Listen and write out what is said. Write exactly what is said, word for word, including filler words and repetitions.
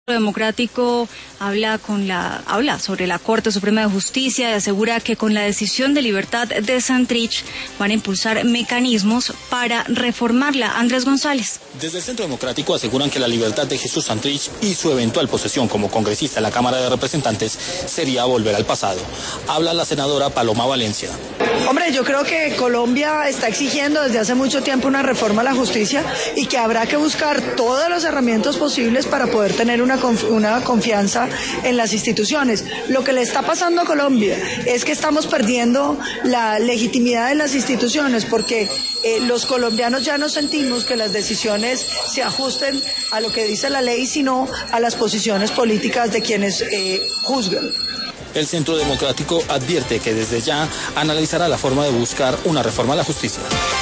Democrático habla con la habla sobre la Corte Suprema de Justicia y asegura que con la decisión de libertad de Santrich van a impulsar mecanismos para reformarla. Andrés González. Desde el Centro Democrático aseguran que la libertad de Jesús Santrich y su eventual posesión como congresista en la Cámara de Representantes sería volver al pasado. Habla la senadora Paloma Valencia. Hombre, yo creo que Colombia está exigiendo desde hace mucho tiempo una reforma a la justicia y que habrá que buscar todas las herramientas posibles para poder tener una, conf- una confianza en las instituciones. Lo que le está pasando a Colombia es que estamos perdiendo la legitimidad de las instituciones porque eh, los colombianos ya no sentimos que las decisiones se ajusten a lo que dice la ley, sino a las posiciones políticas de quienes eh, juzgan. El Centro Democrático advierte que desde ya analizará la forma de buscar una reforma a la justicia.